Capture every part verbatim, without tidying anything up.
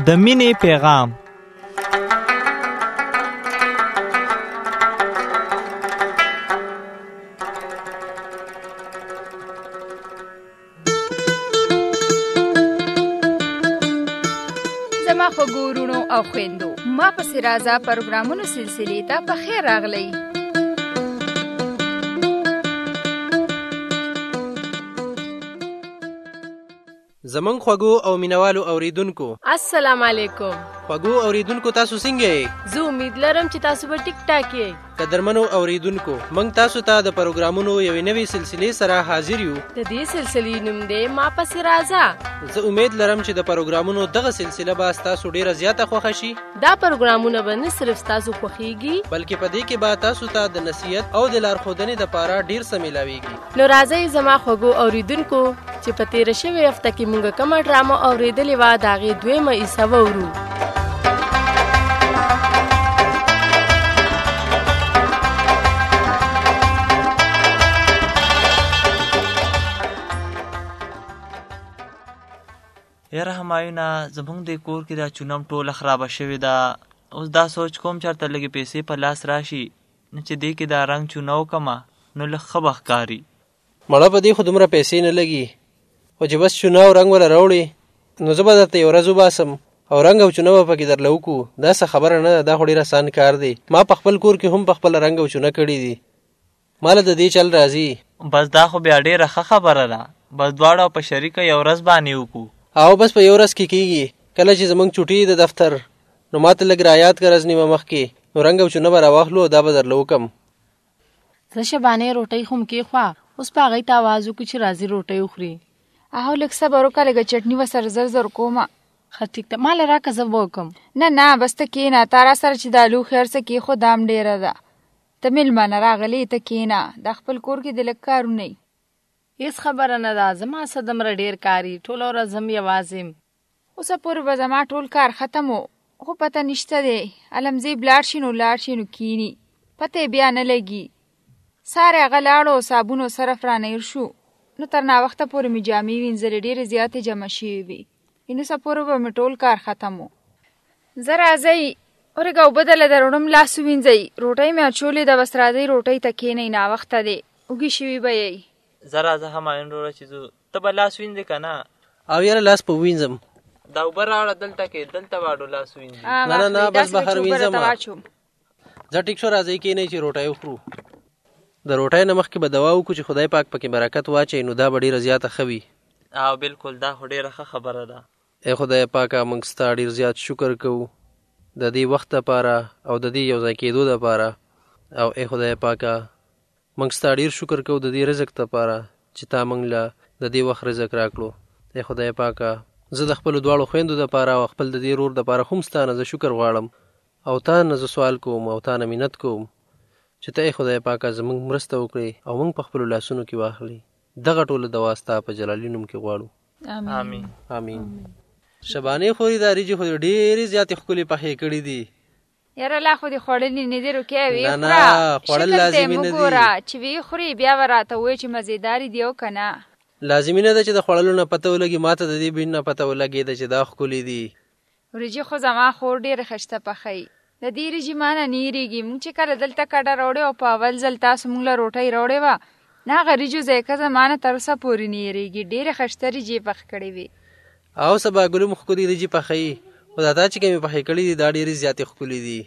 د مینې پیغام. زما خوږو وروڼو او خویندو، ما پسې راځه پروګرامونو سلسلې ته په خیر راغلی. زمون خوږو او مینوالو اوریدونکو السلام علیکم. خوږو اوریدونکو تاسو څنګه یې؟ زه امید لرم چې تاسو به ټیک ټاک یې. قدرمنو اوریدونکو، موږ تاسو ته د پروګرامونو یوې نوې سلسلې سره حاضر یو. د دې سلسلې نوم دی ما پسې راځه. زه امید لرم چې د پروګرامونو دغه سلسله به تاسو ډیره زیاته خوښه شي. دا پروګرامونه به نه صرف تاسو خوښیږي، بلکې په دې کې به تاسو ته د نصیحت او د لارښودنې لپاره ډیر څه ملاويږي. نو راځئ زما خوږو اوریدونکو چې په تیره شوې هفته کې موږ کومه ډرامه اورېدلې وه، د هغې دویمه حصه واورو. یاره همایونه، زمونږ د کور کې دا چونم ټوله خرابه شوې ده. اوس دا سوچ کوم چېرته لږې پیسې په لاس راشي نو چې دې کې دا رنګ چونه وکړمه نو لږ ښه به ښکاري. مړه په دې خو دومره پیسې نه لګي، خو چې بس چونه او رنګ وله راوړې نو زه به درته یو ورځ وباسم او رنګ او چونه به پکې درله وکړو. دا څه خبره نه ده، دا خو ډېر اسان کار دی. ما په خپل کور کې هم په خپله رنګ او چونه کړي دي. ماله د دې چل راځي. بس دا خو بیا ډېره ښه خبره ده. بس دواړه په شریکه یو ورځ باندې وکړو. او بس په یو ورځ کې کېږي. کله چې زموږ چوټي د دفتر نو ما ته لږ رایاد که ورځ نیمه مخکې نو رنګ او چونه به راواخلو او دا به درله وکړم. زه شبانې روټۍ خو م کېښوه، اوس په هغې ته اواز وکړو چې راځي روټۍ وخوري. اهو لږ صبر وکړه، لږه چټني ورسره زر زر کومه. ښه ټیک ده، ما له راکړه زه به وکړم. نه نه بس ته کېنه، تا را سره چې دا لوښي هر څه کېښود دا هم ډېره ده. ته مېلمانه راغلې، ته کېنه، دا خپل کور کې د لږ کارونه یي. هېڅ خبره نه ده، زما څه دومره ډېر کاري، ټوله ورځ هم یوازې یم. اوسه پورې به زما ټول کار ختم و، خو پته نشته دی المزیب لاړ شي نو لاړ شي نو کینی، پته یې بیا نه لګي. سارې هغه لاړو او صابون او صرف رانهیر شو نو تر ناوخته پورې مې جامې وینځلې، ډېرې زیاتې جمع شوې وې. نو څه پورې به مې ټول کار ختم و. زه راځئ ورېږه اوبه دله دروړم، لاس ووینځئ. روټۍ مې اچولې ده، بس راځئ روټۍ ته کښېنئ، ناوخته دی، اوږې شوي به یئ. زه راځه همایون وروره چې ځو. ته به لاس وینځې که نه؟ او یاره لاس په وینځم. دا اوبه راوړه دلته کې، دلته واړو لاس وینځي. نه نه نه بس بهر وینځم. زه ټیک شو، راځئ کښېنئ چې روټۍ وخورو. د روټۍ نه مخکې به دوا وکړو چې خدای پاک پکې برکت واچوي نو دا به ډېره زیاته ښه وي. او بلکل دا خو ډېره ښه خبره ده. ای خدای پاکه موږ ستا ډېر زیات شکر کوو د دې وخت دپاره او د دې یو ځای کېدو دپاره. او ای خدای پاکه موږ ستا ډېر شکر کوو د دې رزق دپاره چې تا موږ له د دې وخت رزق راکړو. ای خدای پاکه زه د خپلو دواړو خویندو دپاره او خپل د دې رور دپاره هم ستا نه زه شکر غواړم او تا نه زه سوال کوم او تا نه منت کوم چې ته ای خدای پاکه زموږ مرسته وکړې او موږ په خپلو لاسونو کې واخلې. دغه ټوله دوا ستا په جلالي نوم کې غواړو. آمین آمین. شبانې خوري دا وریجې خو ډېرې زیاتې ښکلې پخې کړي دي. یاره لا خو دې خوړلې نه دي، روکې ویې خوره. نه نه خوړل لازمي نه دي. وګوره چې ویې خوري بیا به راته ووایې چې مزېدارې دي او که نه. لازمي نه ده چې د خوړلو نه پته ولګي، ما ته د دې بین نه پته ولګېده چې دا ښکلې دي. وریجې خو زما خور ډېرې ښایسته پخوي. د دې وریجې ما نه نه هېرېږي. مونږ چې کله دلته کډه راوړې او په اول ځل تاسو مونږ له روټۍ راوړې وه نه هغه وریجو ذایقه زما نه تر اوسه پورې نه هېرېږي. ډېرې ښایسته وریجې یې پخ کړې وې. او سبا ګلو مو ښکلې وریجې پخوي، خو دا تا چې کومې پخې کړي دي دا ډېرې زیاتې ښکلې دي.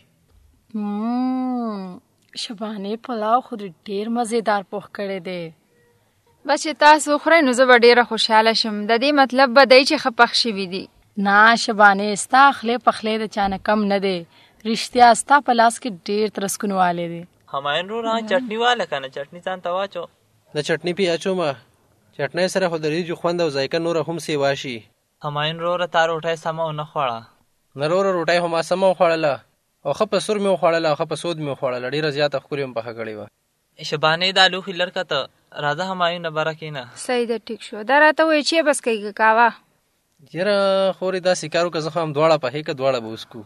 شبانې پلاو خو ډېر مزېدار پوخ کړی دی. بس چې تاسو وخورئ نو زه به ډېره خوشحاله شم. د دې مطلب به دی چې ښه پخ شوي دي. نه شبانې ستا خولې پخلی د چا نه کم نه دی. رښتیا ستا په لاس کې ډېر ترسکون والی دی. همایون وروره چټني واله که نه، چټني ځان ته واچو. د چټني پې اچومه، چټنۍ سره خو د وریجو خوند او ذایقه نوره هم سیوا شي. همایون وروره تا روټۍ سمه ونه خوړه. نه وروره روټۍ خو ما سمه وخوړله او ښه په سور مې وخوړله او ښه په سود مې وخوړله. ډېره زیاته ښکلې مې پخه کړې وه. شبانې دا لوښي لر کته، راځه همایونه بره کښېنه. صحیح ده، ټیک شو. دا راته وایي چې بس کوي که کاوه. یاره خورې داسې کار وکړه زه خو هم دواړه پخې که دواړه به وسکو.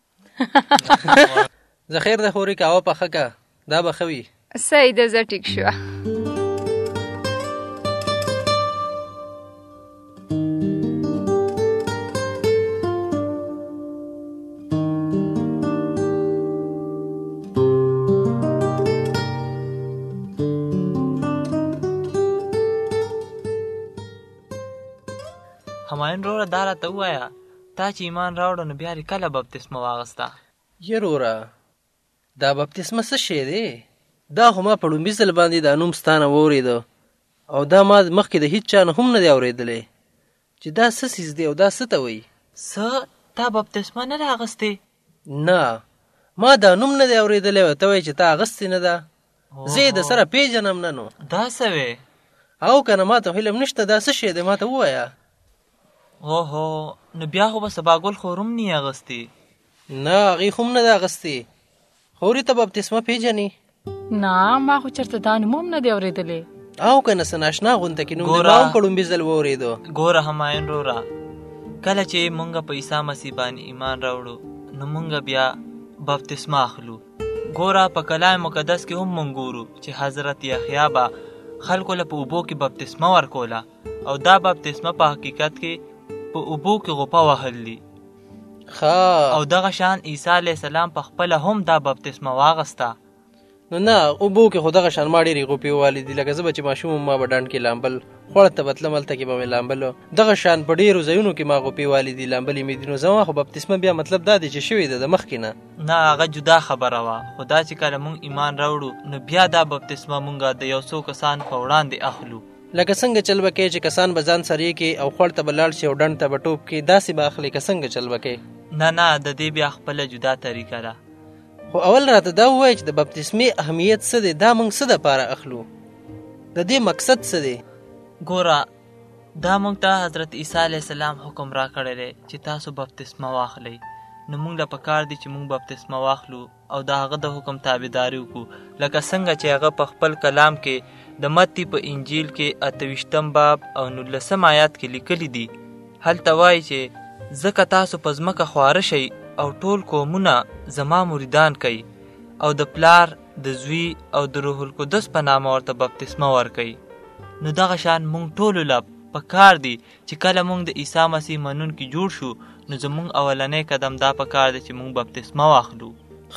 زه خیر ده خورې کاوه پخه که دا به ښه وي. صحیح ده، زه ټیک شوه. همایون وروره دا راته ووایه تا چې ایمان راوړه نو بیا کله بپتسمه واغسته؟ یروره دا بپتسمه څه شی دی؟ دا خو ما په لومبي ځل باندې دا نوم ستانه واورېده او دا ما مخکې د هیڅ چا نه هم نه دی اورېدلی چې دا څه څیز دی او دا څه ته وایي. څه تا بپتسمه نه ده اخیستې؟ نه ما دا نوم نه دی اورېدلی او ته وایي چې تا اخیستې نه ده. زه یې د سره پیژنم نه. نو دا څه وې؟ او که نه ما ته علم نشته دا څه شی دی ما ته ووایه. اوهو نو بیا خو به سباګل خو روم نه اغستې؟ نه هغې خو هم نه ده اغستې. خورې ته بپتسمه پیژنې؟ نه ما خو چېرته دا نوم هم نه دی اورېدلی. او که نه څه ناشنا غونته کې نوم دی ما هم په لومبي ځل واورېدو. ګوره همایون وروره کله چې مونږ په عیسی مسیح باندې ایمان راوړو نو مونږ بیا بپتسمه اخلو. ګوره په کلام مقدس کې هم مونږ ګورو چې حضرت یحیی به خلکو له په اوبو کې بپتسمه ورکوله او دا بپتسمه په حقیقت کې په اوبو کې غوپه وهل دي. او دغه شان عیسی علیه السلام په خپله هم دا بپتسمه واغسته. نو نه اوبو کې خو دغه شان ما ډېرې غوپې ووالې دي. لکه زه به چې ماشوم وم ما به ډنډ کې لامبل خوړه ته به تلم هلته کې به مې لامبل. دغه شان په ډېرو ځایونو کې ما غوپې والې دي لامبلې مې دي. نو زما خو بپتسمه بیا مطلب دا دی چې شوې ده د مخکې نه. نه هغه جدا خبره وه خو دا چې کله مونږ ایمان راوړو نو بیا دا بپتسمه مونږ د یو څو کسانو په وړاندې اخلو. لکه څنګه چل به کوې چې کسان به ځان سره کې او خوړ ته به لاړ شي او ډنډ ته به ټوپ کې داسې به اخلي که څنګه چل به کوې؟ نه نه د دې بیا خپله جدا طریقه ده. خو اول راته دا ووایه چې د بپتسمې اهمیت څه دی؟ دا موږ څه دپاره اخلو؟ د دې مقصد څه دی؟ ګوره دا موږ ته حضرت عیسی علیه السلام حکم را کړی دی چې تاسو بپتسمه واخلئ. نو موږ له پکار دي چې موږ بپتسمه واخلو او د هغه د حکم تابعداري وکړو لکه څنګه چې هغه په خپل کلام کې د متی په انجیل کې اته ویشتم باب او نولسم آیات کې لیکلی دي. هلته وایي چې ځکه تاسو په ځمکه خواره شئ او ټول قومونه زما مریدان کوي او د پلار د زوی او د روح القدس په نامه ورته بپتسمه ورکوي. نو دغه شان موږ ټولو له پکار دي چې کله موږ د عیسی مسیح منونکي جوړ شو نو زموږ اولنی قدم دا پکار دی چې موږ بپتسمه واخلو.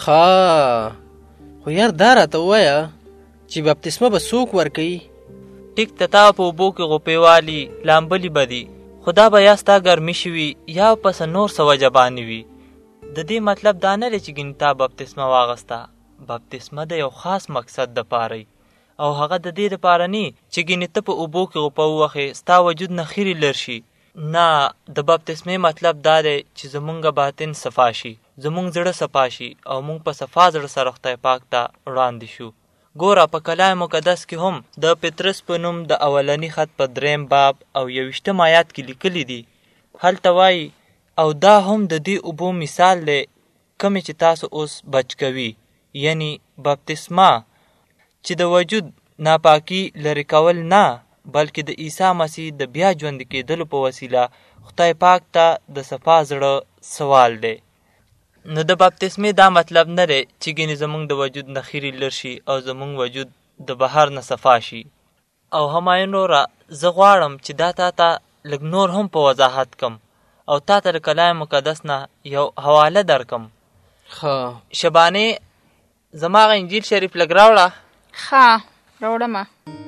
ښه خو یار دا راته ووایه چې بپتسمه به څوک ورکوي؟ ټیک ته تا په اوبو کې غوپې والي لامبلي به دي خو دا به یا ستا ګرمي شوي یا پسه نور څه وجه باندې وي. د دې مطلب دا نه دی چې ګینې تا بپتسمه واغسته. بپتسمه د یو خاص مقصد دپاره او هغه د دې دپاره نه چې ګینې ته په اوبو کې غوپه ووهې ستا وجود نه خیرې لر شي. نه د بپتسمې مطلب دا دی چې زمونږ باطن صفا شي زمونږ زړه صفا شي او مونږ په صفا زړه سره خدای پاک ته وړاندې شو. ګوره په کلام مقدس کې هم د پطرس په نوم د اولني خط په دریم باب او یویشتم آیات کې لیکلی دي. هلته وایي او دا هم د دې اوبو مثال دی کومې چې تاسو اوس بچ کوي یعنی بپتسمه چې د وجود ناپاکي لرې کول نه بلکې د عیسی مسیح د بیا ژوندي کېدلو په وسیله خدای پاک ته د صفا زړه سوال دی. نو د بپتسمې دا مطلب نه دی چې ګینې زمونږ د وجود نه خیرې لر شي او زمونږ وجود د بهر نه صفا شي. او همایون وروره زه غواړم چې دا تا ته لږ نور هم په وضاحت کم او تا ته د کلام مقدس نه یو حواله درکم. ښه شبانې زما هغه انجیل شریف لږ راوړه. ښه راوړمه.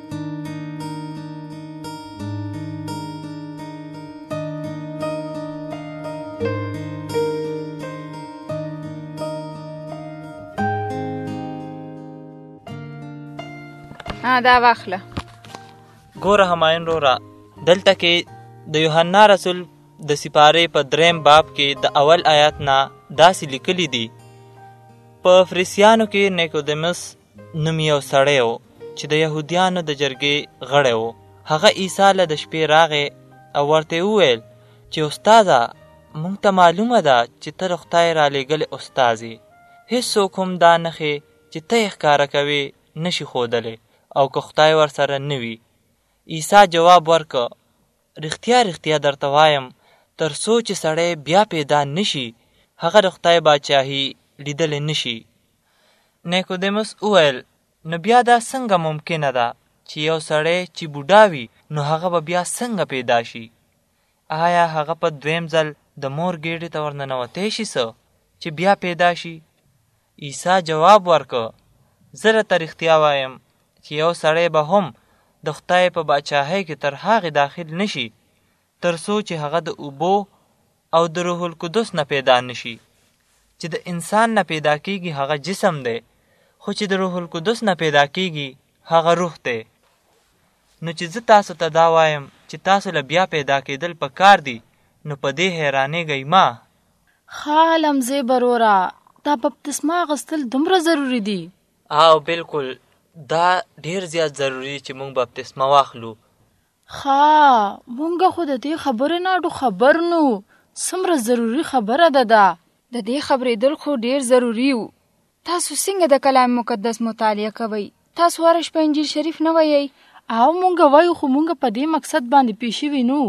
دا واخله. ګوره همایون وروره دلته کې د یوحنا رسول د سپارې په دریم باب کې د اول آیات نه داسې لیکلي دي. په فریسیانو کې نیکودیمس نوم یو سړی و چې د یهودیانو د جرګې غړی و. هغه عیسی له د شپې راغی او ورته وویل چې استاده موږ ته معلومه ده چې ته د خدای رالیږلی استاذ یې. هېڅوک هم دا نښې چې ته یې ښکاره کوې نشي ښودلی او که خدای ورسره نه وي. عیسی جواب ورکړ رښتیا رښتیا درته وایم تر څو چې سړی بیا پیدا نشي هغه د خدای باچاهي لیدلی نشي. نیکودیمس وویل نو بیا دا څنګه ممکنه ده چې یو سړی چې بوډا وي نو هغه به بیا څنګه پیدا شي؟ آیا هغه په دویم ځل د مور ګېډې ته ورننوتی شي څه چې بیا پیدا شي؟ عیسی جواب ورکړ زه درته رښتیا وایم چې یو سړی به هم د خدای په باچاهۍ کې تر هغې داخل نشي تر څو چې هغه د اوبو او د روح القدس نه پیدا نشي. چې د انسان نه پیدا کیږي هغه جسم دی، خو چې د روح القدس نه پیدا کیږي هغه روح دی. نو چې زه تاسو ته دا وایم چې تاسو له بیا پیدا کېدل پکار دي، نو په دې حیرانېږئ ما. ښه لمزې برورا، دا بپتسما اخیستل دومره ضروري دي؟ او بالکل، دا ډیر زیات ضروري چې موږ بپتسما واخلو. ښه، مونږ خو د دې خبرې نه اډو خبر نو. څومره ضروري خبره ده دا. د دې خبرېدل خو ډیر ضروري وو. تاسو څنګه د کلام مقدس مطالعه کوئ؟ تاسو هره شپه انجیل شریف نه وایئ؟ او مونږ وایو، خو مونږ په دې مقصد باندې پېښ شوي نو.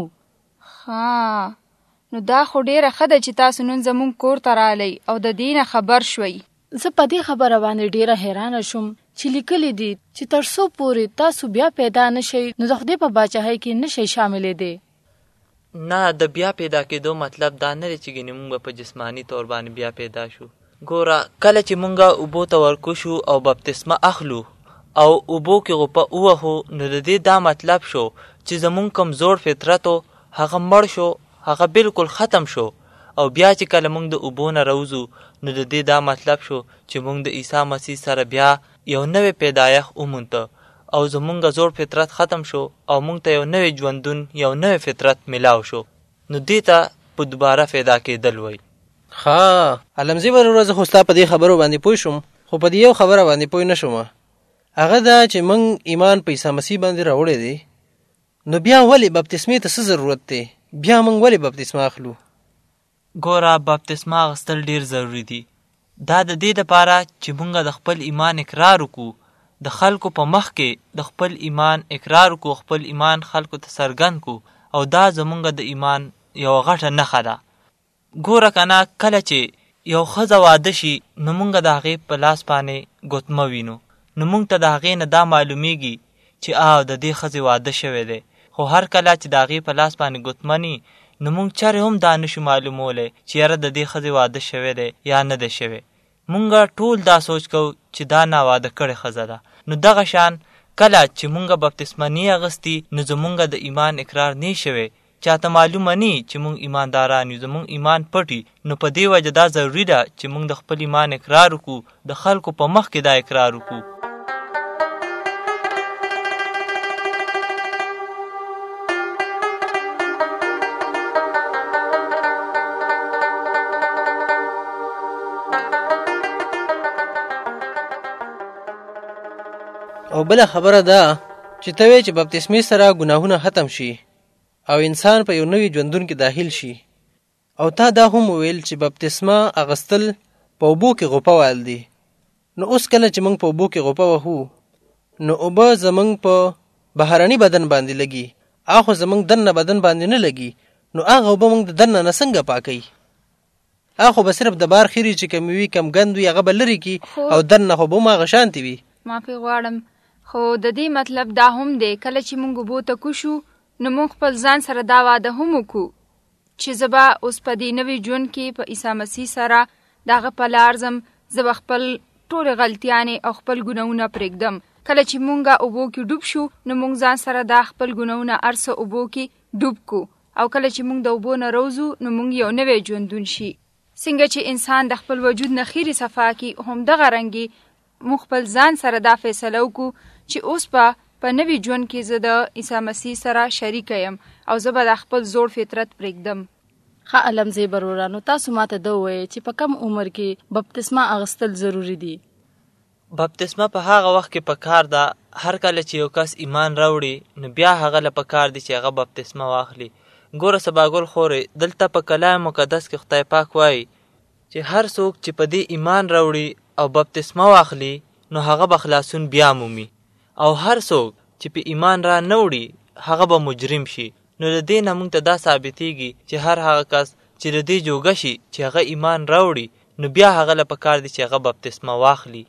ها، نو دا خو ډیره ښه ده چې تاسو نن زموږ کور ته رالی او د دې نه خبر شوئ. زه په دې خبره باندې ډیره حیرانه شوم چې لیکلي دي چې تر څو پورې تاسو بیا پیدا نشئ نو د خدای په باچاهۍ کې نشئ شاملېدی. نه، د بیا پیدا کېدو مطلب دا نه دی چې ګینې موږ په جسماني طور باندې بیا پیدا شو. ګوره، کله چې موږ اوبو ته ورکو شو او بپتسمه اخلو او اوبو کې غوپه ووهو، نو د دې دا مطلب شو چې زموږ کم زوړ فطرت و هغه مړ شو، هغه بالکل ختم شو. او بیا چې کله موږ د اوبو نه راوځو، نو د دې دا مطلب شو چې موږ د عیسی مسیح سره بیا یو نوی پیدایښت ومونته او زموږ زوړ فطرت ختم شو او موږ ته یو نوی ژوندون، یو نوی فطرت ملاو شو. نو دې ته په دوباره پیدا کېدل وایي. ښه، علمزي ورځ خو ستا په دې خبرو باندې پوه شوم، خو په دې یو خبره باندې پوه نه شوم. هغه دا چې موږ ایمان په عیسی مسیح باندې راوړی دی، نو بیا ولې بپتسمې ته څه ضرورت دی؟ بیا موږ ولې بپتسمه اخلو؟ ګوره، بپتسمه اخیستل ډیر ضروري دي. دا د دې دپاره چې موږ د خپل ایمان اقرار وکړو، د خلکو په مخ کې د خپل ایمان اقرار وکړو، خپل ایمان خلکو ته څرګند کړو، او دا زموږ د ایمان یوه غټه نښه ده. ګوره کنه، کله چې یو ښځه واده شي، نو موږ د هغې په لاس باندې ګوتمه وینو، نو موږ ته د هغې نه دا معلومیږي چې آو د دې ښځې واده شوی دی. خو هر کله چې د هغې په لاس باندې ګوتمه ني، نو موږ چرې هم دا نشو معلومولی چې یاره د دې ښځې واده شوی دی یا نه دی شوی. موږ ټول دا سوچ کوو چې دا ناواده کړې ښځه ده. نو دغه شان کله چې موږ بپتسمه نی اغستی، نو زموږ د ایمان اقرار نه شوی، چاته معلومه نی چې موږ ایمانداران یو، زموږ ایمان پټي. نو په دې وجه دا ضروري ده چې موږ د خپل ایمان اقرار وکړو، د خلکو په مخ کې دا اقرار وکړو. او بله خبره ده چې ته وایې چې بپتسمې سره ګناهونه ختم شي او انسان په یو نوي ژوندون کې داخل شي. او تا دا هم وویل چې بپتسمه اغستل په اوبو کې غوپه وال دي. نو اوس کله چې موږ په اوبو کې غوپه وهو، نو اوبه زموږ په بهرني بدن باندې لګي، هغه زموږ دننه بدن باندې نه لګي. نو هغه اوبه موږ د دننه نه څنګه پاکوي؟ هغه به صرف د بار خیري چې کم وي، کم ګند وي، هغه به لرې کي، او دننه خو به هم هغه شانتې وي. معافي غواړم، خو د دې مطلب دا هم دی کله چې موږ اوبو ته کوشو، نو موږ خپل ځان سره دا واده هم وکړو چې زه به اوس په دې نوي ژوند کې په عیسی مسیح سره د هغه په لار ځم، زه به خپل ټولې غلطیانې او خپل ګناهونه پرېږدم. کله چې موږ اوبو کې ډوب شو، نو موږ ځان سره دا خپل ګناهونه هر څه اوبو کې ډوب کو، او کله چې موږ د اوبو نه راوځو، نو موږ یو نوی ژوندون شي. څنګه چې انسان د خپل وجود نه خیرې صفا کي، همدغه رنګې موږ خپل ځان سره دا فیصله وکړو چې اوس به په نوي ژوند کې زه د عیسی مسیح سره شریکه یم او زه به د خپل زوړ فطرت پرېږدم. ښه علمزی برورانو، تاسو ماته دا ووایئ چې په کم عمر کې بپتسمه اخیستل ضروري دي؟ بپتسمه په هغه وخت کې پکار ده هر کله چې یو کس ایمان راوړي، نو بیا هغه له پکار دي چې هغه بپتسمه واخلي. ګوره سباګل خورې، دلته په کلام مقدس کې خدای پاک وایي چې هر څوک چې په دې ایمان راوړي او بپتسمه واخلي، نو هغه به خلاصون بیا مومي، او هر څوک چې په ایمان را نه وړي هغه به مجرم شي. نو د دې نه موږ ته دا ثابتېږي چې هر هغه کس چې د دې جوګه شي چې هغه ایمان راوړي، نو بیا هغه له پکار دي چې هغه بپتسمه واخلي.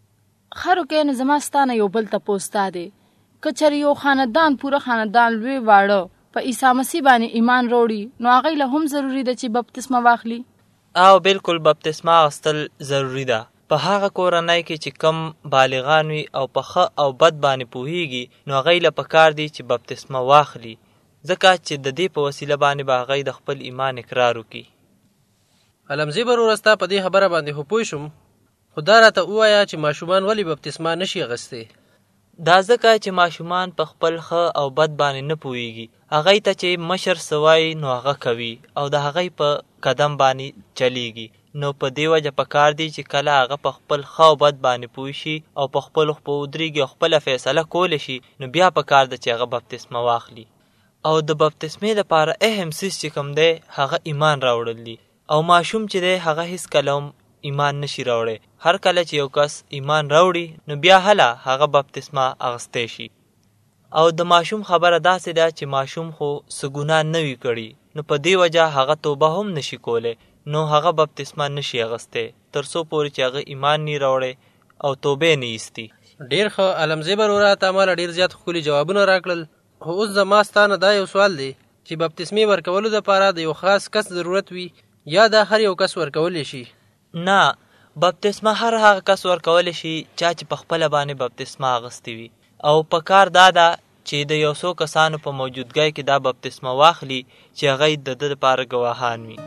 ښه روکې، نو زما ستا نه یو بل تپوس دا دی، که چېرې یو خاندان پوره خاندان لوی واړه په عیسی مسیح باندې ایمان راوړي، نو هغوی له هم ضروري ده چې بپتسمه واخلي؟ او بالکل بپتسمه اخیستل ضروري ده. په هغه کورنۍ کې چې کم بالغان وي او په ښه او بد باندې پوهیږي، نو هغوی له پکار دي چې بپتسمه واخلي. ځکه چې د دې په وسیله باندې به هغوی د خپل ایمان اقرار وکړي. علمزی بروره ستا په دې خبره باندې خو پوه شوم، خو دا راته ووایه چې ماشومان ولې بپتسما نشي اخیستی؟ دا ځکه چې ماشومان په خپل ښه او بد باندې نه پوهیږي. هغوی ته چې مشر څه وایي نو هغه کوي او د هغوی په قدم باندې چلیږي. نو په دې وجه پکار دی چې کله هغه په خپل ښه او بد باندې پوه شي او په خپلو خپو ودرېږي او خپله فیصله کولی شي، نو بیا پکار ده چې هغه بپتسمه واخلي. او د بپتسمې لپاره اهم څیز چې کوم دی هغه ایمان راوړل دي. او ماشوم چې دی هغه هیڅ کله هم ایمان نشي راوړی. هر کله چې یو کس ایمان راوړي نو بیا هله هغه بپتسمه اخیستی شي. او د ماشوم خبره داسې ده چې ماشوم خو څه ګناه نه وي کړي، نو په دې وجه هغه توبه هم نشي کولی، نو هغه بپتسمه نشي اخیستی تر څو پورې چې هغه ایمان نه راوړی او توبې نه ایستي. ډېر ښه علمزی بروره، تا ماله ډېر زیات ښکلي جوابونه راکړل. خو اوس زما ستا نه دا یو سوال دی چې بپتسمې ورکولو دپاره د یو خاص کس ضرورت وي یا دا هر یو کس ورکولی شي؟ نه، بپتسمه هر هغه کس ورکولی شي چا چې په خپله باندې بپتسمه اخیستې وي. او په کار دا ده چې د یو څو کسانو په موجودګۍ کې دا بپتسمه واخلي چې هغوی د ده دپاره ګواهان وي.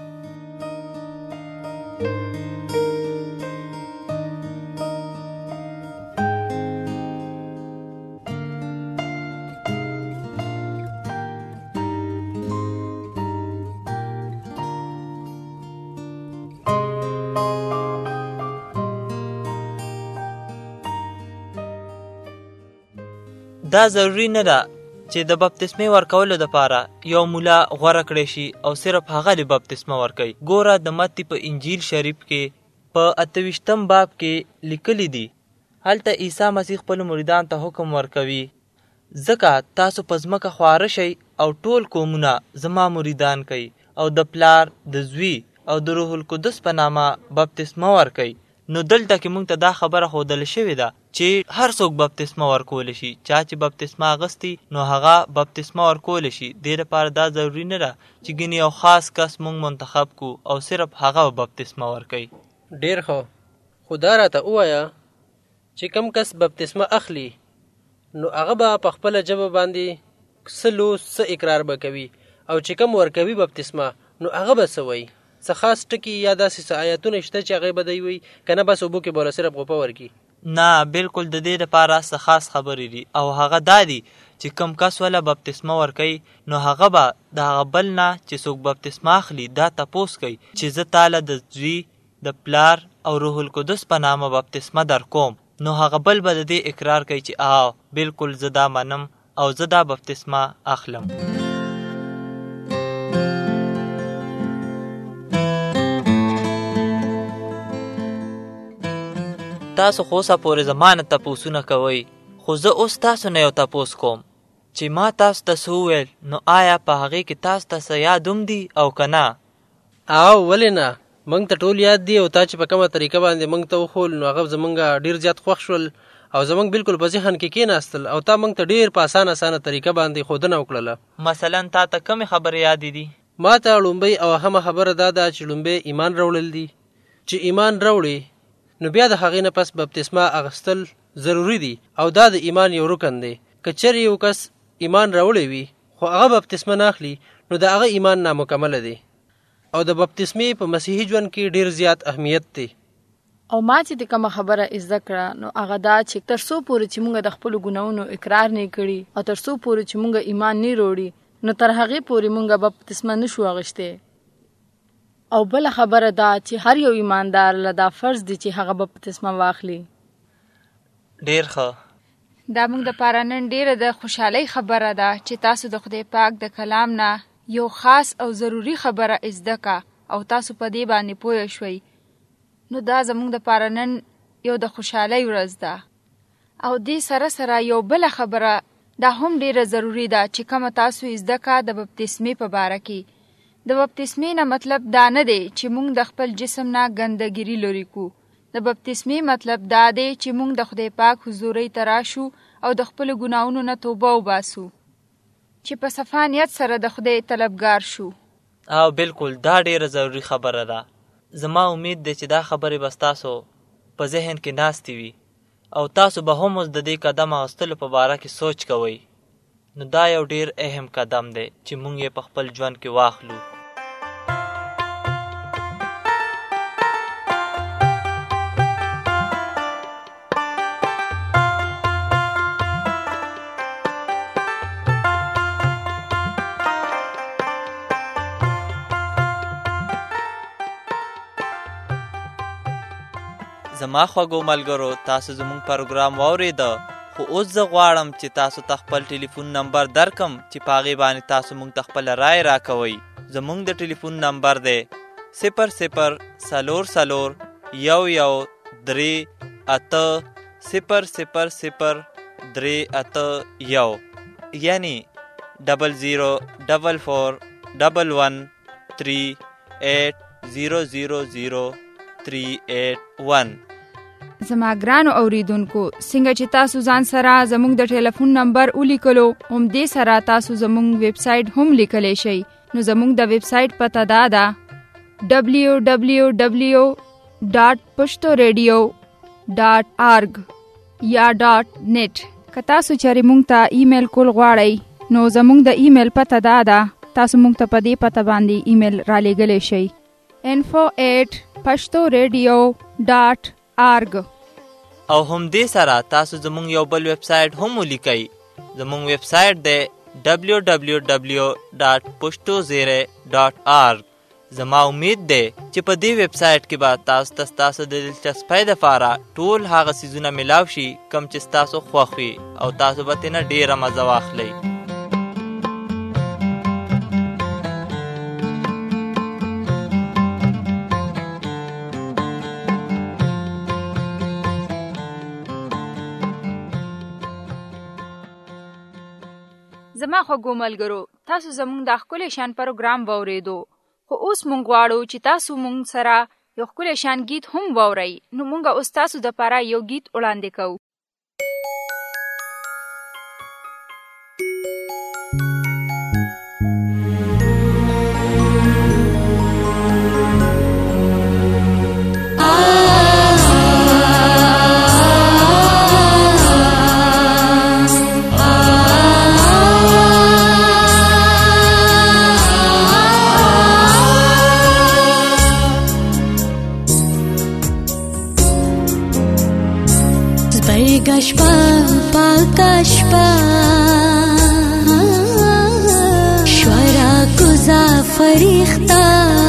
دا ضروری نه ده چې د بپتسمې ورکولو دپاره یو مولا غوره کړی شي او صرف هغه د بپتسمه ورکوي. ګوره د متی په انجیل شریف کې په اته ویشتم باب کې لیکلی دي، هلته عیسی مسیح خپلو مریدانو ته حکم ورکوي، ځکه تاسو په ځمکه خواره شئ او ټول قومونه زما مریدان کوي او د پلار، د زوی او د روح القدس په نامه بپتسمه ورکوي. نو دلته کې موږ ته دا خبره ښودل شوې ده چې هر څوک بپتسمه ورکولی شي. چا چې بپتسمه اخیستي نو هغه بپتسمه ورکولی شي. دې لپاره دا ضروري نه ده چې ګینې یو خاص کس موږ منتخب کو او صرف هغه بپتسمه ورکوي. ډېر ښه، خو دا راته ووایه چې کم کس بپتسمه اخلي نو هغه به په خپله ژبه باندې څه لوس څه اقرار به کوي، او چې کم ورکوي بپتسمه نو هغه به څه وایي؟ څه خاص ټکي یا داسې څه آیتونه شته چې هغې به دی وایي، که نه بس اوبو کې به صرف غوپه ورکي؟ نه، بالکل د دې لپاره څه خاص خبرې دي، او هغه دا دي چې کم کس وله بپتسمه ورکوي نو هغه به د هغه بل نه چې څوک بپتسمه اخلي دا تپوس کوي چې زه تاله د زوی، د پلار او روح القدس په نامه بپتسمه در کوم. نو هغه بل به د دې اقرار کوي چې آو بالکل زه دا منم او زه دا بپتسمه اخلم. تاسو خو اوسه پورې زما نه تپوسونه کوئ، خو زه اوس تاسو نه یو تپوس کوم چې ما تاسو ته څه وویل نو آیا په هغې کې تاسو ته څه یاد هم دي او که نه؟ او ولې نه، موږ ته ټول یاد دي، او تا چې په کومه طریقه باندې موږ ته وښول نو هغه زموږ ډېر زیات خوښ شول او زموږ بالکل په ذهن کې کېناستل، او تا موږ ته ډېر په اسانه اسانه طریقه باندې ښودنه وکړله. مثلا تا ته کومې خبرې یادې دي؟ ما ته لومبۍ او اهمه خبره دا ده چې لومبۍ ایمان راوړل دي. چې ایمان راوړي نو بیا د هغې نه پس بپتسمه اخیستل ضروري دي، او دا د ایمان یو رکن دی. که چېرې یو کس ایمان راوړی وي خو هغه بپتسمه نه اخلي نو د هغه ایمان نامکمله دی، او د بپتسمې په مسیحي ژوند کې ډېر زیات اهمیت دی. او ما چې د کومه خبره زده کړه نو هغه دا چې تر څو پورې چې موږ د خپلو ګناهونو اقرار نه کړي او تر څو پورې چې موږ ایمان نه راوړي نو تر هغې پورې موږ بپتسمه نشو اخیستی. او بله خبره دا چې هر یو ایماندار له دا فرض دی چې هغه بپتسمه واخلي. ډېر ښه. دا موږ دپاره نن ډېره د خوشحالۍ خبره ده چې تاسو د خدای پاک د کلام نه یو خاص او ضروري خبره زده که او تاسو په دې باندې پوه شوئ. نو دا زموږ دپاره نن یو د خوشحالۍ ورځ ده. او دې سره سره یو بله خبره دا هم ډېره ضروري ده چې کومه تاسو زده که د بپتسمې په باره کې. د بپتسمې نه مطلب دا نه دی چې موږ د خپل جسم نه ګندګیري لرې کو. د بپتسمې مطلب دا دی چې موږ د خدای پاک حضورۍ ته راشو او د خپلو ګناهونو نه توبه وباسو، چې په صفا نیت سره د خدای طلبګار شو. او بالکل دا ډیره ضروری خبره ده. زما امید دی چې دا خبرې به ستاسو په ذهن کې ناستې وي او تاسو به هم اوس د دې قدم اخیستلو په باره کې سوچ کوئ. نو دا یو ډیر اهم قدم دی چې مونږ یې په خپل ژوند کې واخلو. زما خوږو ملګرو، تاسو زموږ پروګرام واورېده، خو اوس زه غواړم چې تاسو ته خپل ټلیفون نمبر درکم چې په هغې باندې تاسو موږ ته خپله رای راکوئ. زموږ د ټلیفون نمبر دی صفر صفر څلور څلور یو یو درې اته صفر صفر صفر درې اته یو، یعنی ډبل زیرو ډبل فور ډبل ون تھری ایٹ زیرو زیرو زیرو تھری ایٹ ون. زما ګرانو اوریدونکو، څنګه چې تاسو ځان سره زموږ د ټلیفون نمبر ولیکلو، هم دې سره تاسو زموږ ویب سایټ هم لیکلی شئ. نو زموږ د ویب سایټ پته دا ده ډبلیو ډبلیو ډبلیو ډاټ پښتو ریډیو ډاټ آرګ یا ډاټ نیټ. که تاسو چېرې موږ ته ایمیل کول غواړئ، نو زموږ د ایمیل پته دا ده، تاسو موږ ته په دې پته باندې ایمیل را لیږلی شئ info at pashtoradio dot org. او هم دې سره تاسو زموږ یو بل ویب سایټ هم ولیکئ. زموږ ویب سایټ دی ډبلیو ډبلیو ډبلیو ډاټ پښتو زیری ډاټ آرګ. زما امید دی چې په دې ویب سایټ کې به تاسو ته ستاسو د دلچسپۍ دپاره ټول هغه څیزونه میلاو شي کوم چې ستاسو خوښ وي او تاسو به ترېنه ډېره مزه واخلئ. زما خوږو ملګرو، تاسو زموږ د ښکلی شان پروګرام واورېدو، خو اوس مونږ غواړو چې تاسو مونږ سره یو ښکلی شان گیت هم واورئ. نو مونږ اوس تاسو دپاره یو گیت وړاندې کوو. Gashpa pakashpa shwara kuza farikhta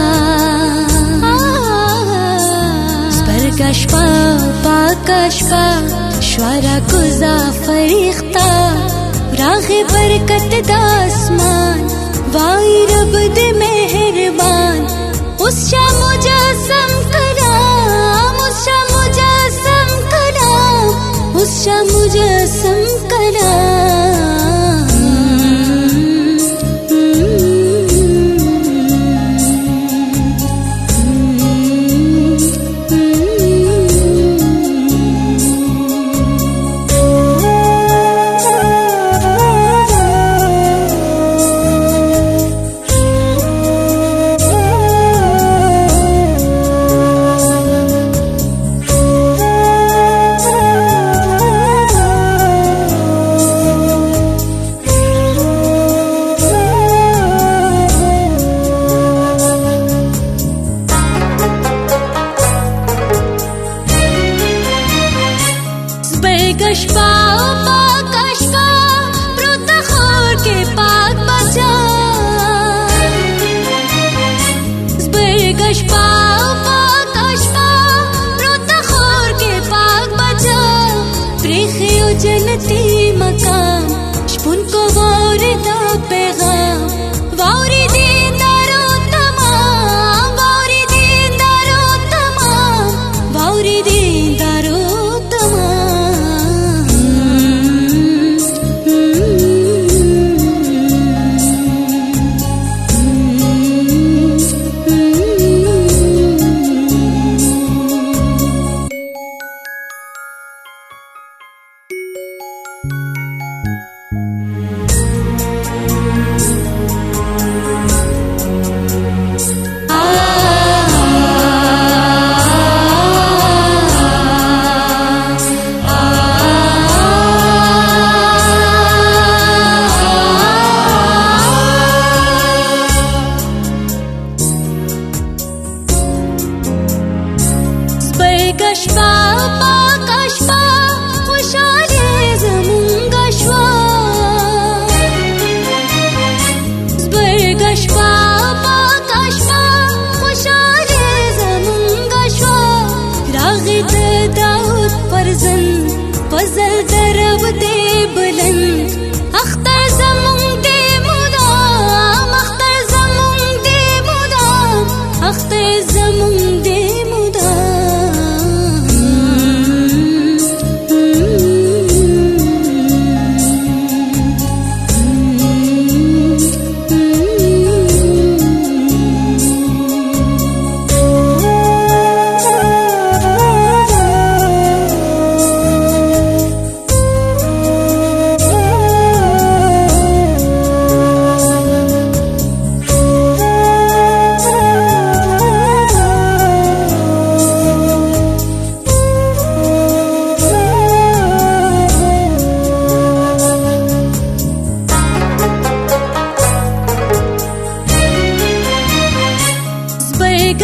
Gashpa pakashpa shwara kuza farikhta Raghe barkat da asman Vai rab de meherban Us sha mujassam kalam Us sha mujassam kalam Us sha mujassam kalam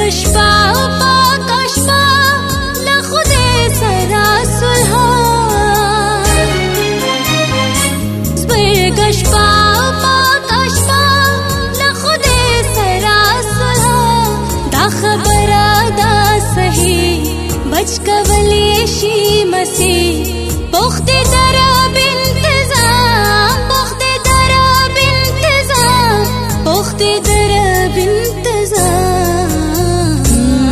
شپه پاکه شپه له خدای سره صلح زبرګه شپه پاکه شپه له خدای سره صلح دا خبره ده صحیح بچ کولی شي مسیح پخت درب انتظام پخت درب انتظام پخت درب انتظام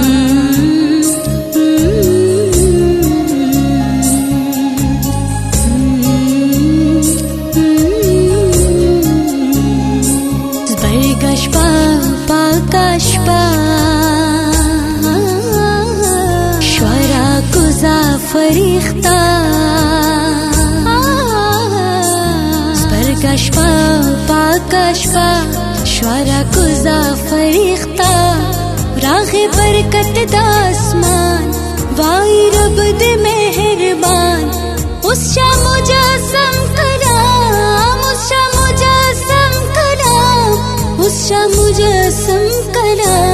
زبرګه شپه پاکه شپه شورا کوزه فریخته زبرګه شپه پاکه شپه شورا کوزه فریخته راغې برکت د اسمان وای رب دې مهربان اوس شا مجسم کلام اوس شا مجسم کلام اوس شا مجسم کلام